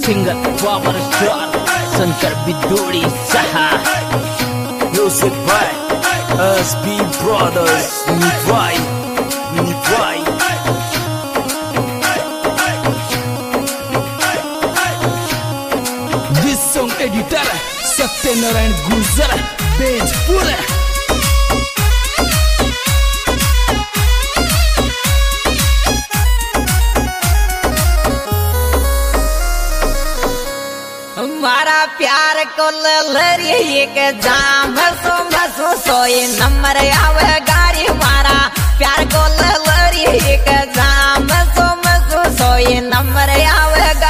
Singer power star Shankar Bidodi सहा music by SB brothers निभाई this song editor Satyanarayan Gurjar Bejpur हमारा प्यार को ललरिए के जाम सो सोई नंबर आवे गाड़ी हमारा प्यार को ललरिए के जाम सो सोई नंबर आवेगा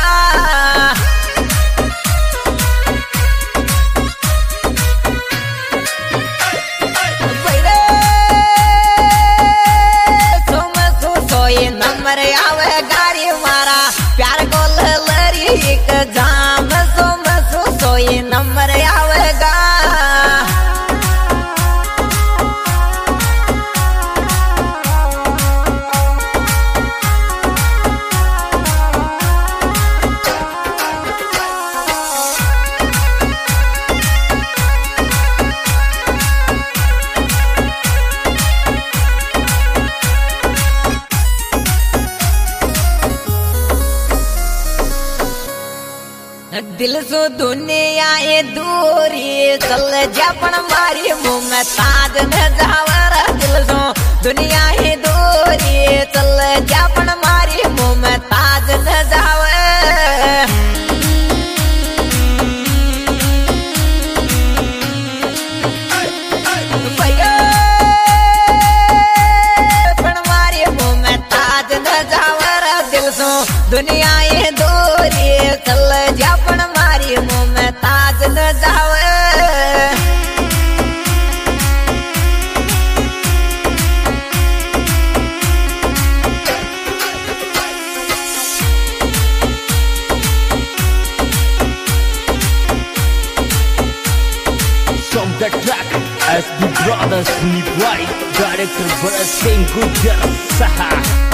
सोई नंबर आवे गाड़ी हमारा प्यार को ललरिए के जाम सोई नंबर आवेगा दिल सो दुनिया ये दूरी चल जापन मारी मुँह में ताज न जावर दिल सो दुनिया ये दूरी चल जापन मारी मुँह में ताज न जावर दुनिया ये दूरी चल जापन मारी मुँह में ताज न जावे From the track SB Brothers निभाई डायरेक्टर भरत सिंह गुर्जर सहा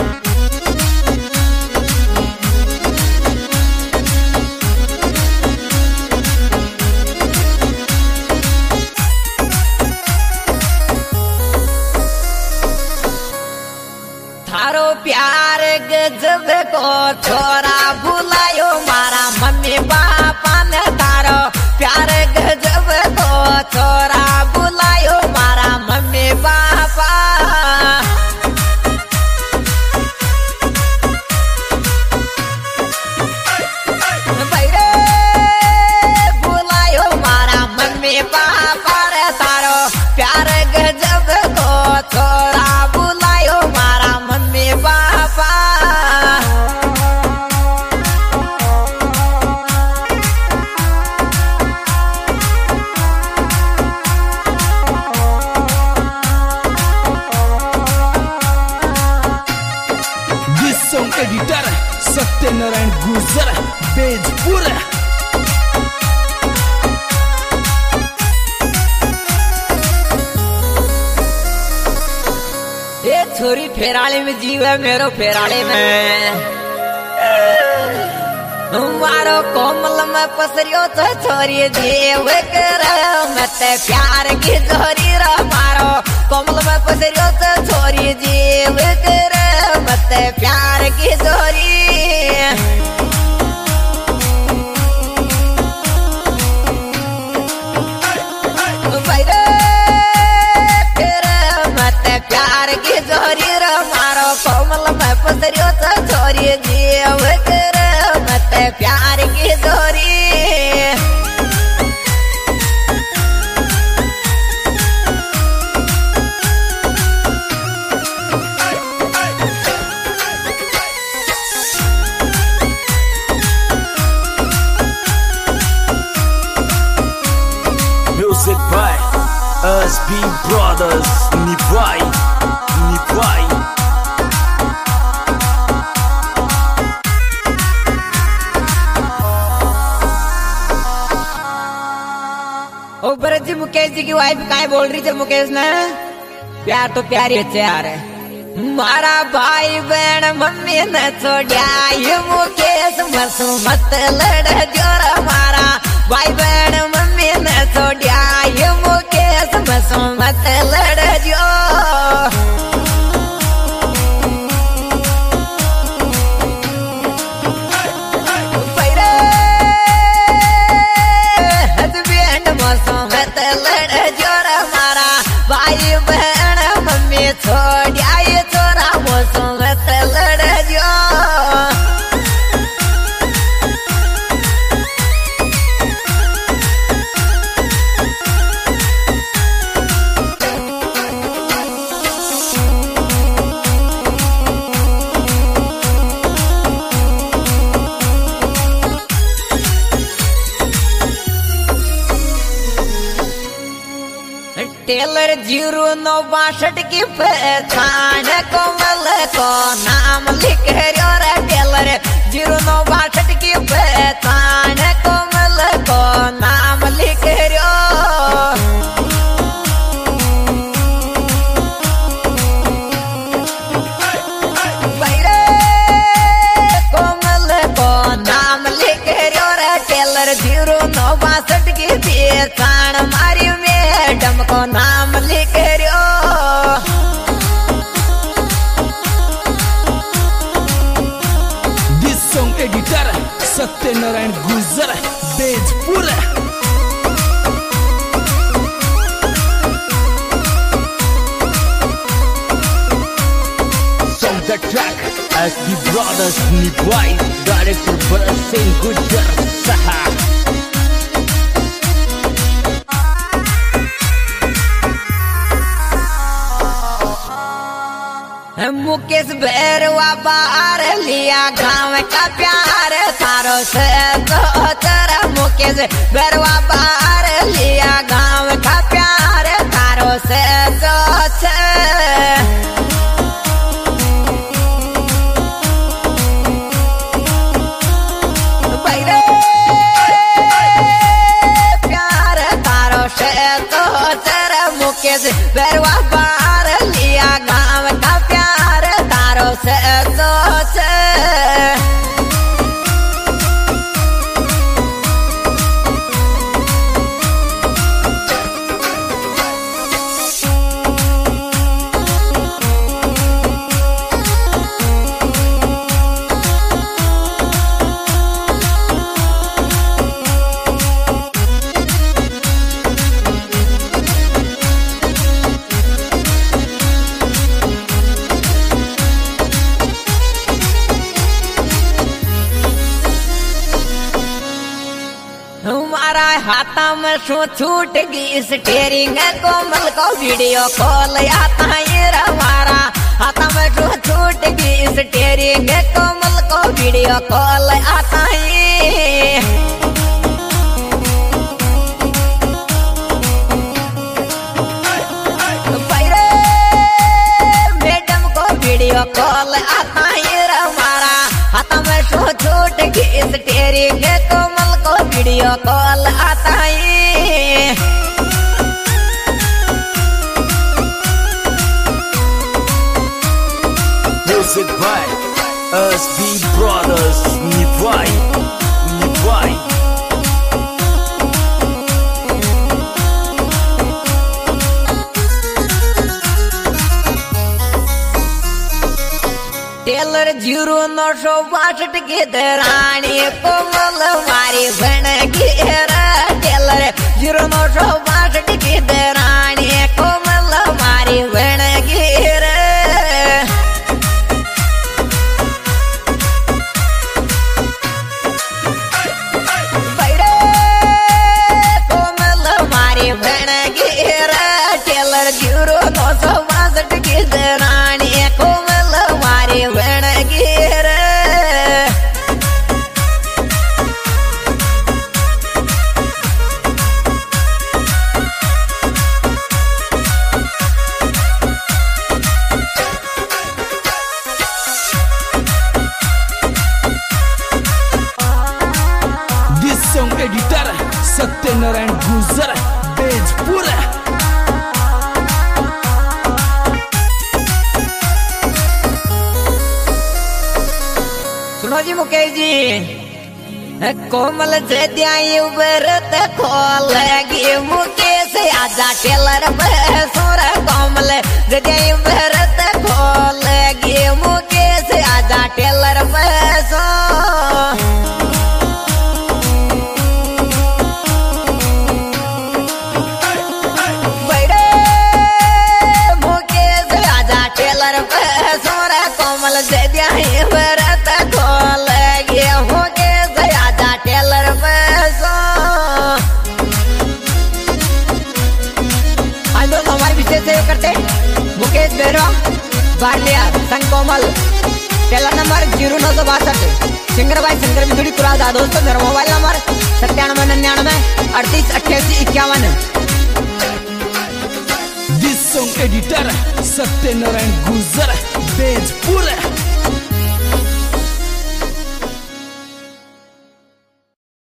थारो प्यार गजब को छोरा भुलायो मारा मम्मी पापा ने थारो प्यार गजब को छोरा भुलायो मारा मम्मी पापा भुलायो मारा मम्मी पापा रे थारो प्यार गजब को छोरा भुलायो मारा mummy papa this song editor Satyanarayan Gurjar Bejpur ये छोरी फेराले में जीव है मेरो फेराले में मारो कोमल में पसरियो तो छोरी जीव कर मत प्यार की छोरी रो मारो कोमल में पसरियो तो छोरी जीव कर मत प्यार की छोरी प्यार की जोरी रो मारो कोमल में पसरियो तो छोरी जीव कर मत प्यार की जोरी म्यूजिक बाय SB Brothers निभाई ओ ब्रज मुकेश जी की वाइफ काय बोल रही थी मुकेश ने प्यार तो प्यार ही अच्छे यार है मारा भाई बहन मम्मी ने छोड़ा ये मुकेश मसू मत लड़ जोर मारा भाई बहन मम्मी ने छोड़ा ये मुकेश मसू मत लड़ जो भाई बहन मम्मी छोड़ा ये छोरा मौसम मत लड़ जो टेलर 0962 की पहचान कोमल को नाम लिख रहा रे टेलर 0962 की पहचान कोमल को नाम लिख रहा कोमल को नाम लिख रहा रे टेलर 0962 की पहचान मारी मैडम को नाम लिख रहा दिस सॉन्ग एडिटर सत्यनारायण गुजर Bejpur Song the track as the brothers Nipwai director Bharat Singh Gujar Saha Mukesh Bhairahawa बाहर लिया गाँव का प्यार थारो से चर मुकेश भैरवा बाहर लिया गाँव का प्यार थारो से प्यार थारो से चर मुकेश भैरवा बाहर लिया गाँव का प्यार तारो से हमारा हाथा में शो छूट गई स्टेरिंग कोमल को वीडियो कॉल आता ये हमारा हाथा में शो छूट गई स्टेरिंग कोमल को वीडियो कॉल आता है मैडम को वीडियो कॉल आता है हमारा हाथा में शो छूट गई स्टेरिंग कोमल को वीडियो कॉल आता है Music by SB Brothers Nipwai टेलर 0962 की दरानी कोमल मारी बन घेरा टेलर 0962 की दरानी कोमल मारी बन घेरा कोमल मारी बन घेरा टेलर 0962 की दरानी कोमल मारी बन घेरा एडिटर सत्यनारायण गुजर बेजपुर सुनो जी मुकेश जी। कोमल से दियाई उबरत खोलेगी मुकेश आजा टेलर सोर कोमल से दियाई उबरत खोलेगी मुकेश आजा टेलर सो बड़े मुकेश आजा टेलर सोर कोमल से दियाई उबरत खोलेगी मुकेश आजा टेलर आज दोस्तों हमारे विशेष सहयोग करते मुकेश बेरो बारलिया संग कोमल टेलर नंबर 0962 सिंगर भाई शंकर बिजुड़ी कुरादा। दोस्तों मेरा mobile number 9799 38 88 51। This song editor Satyanarayan Gujar Bejpur।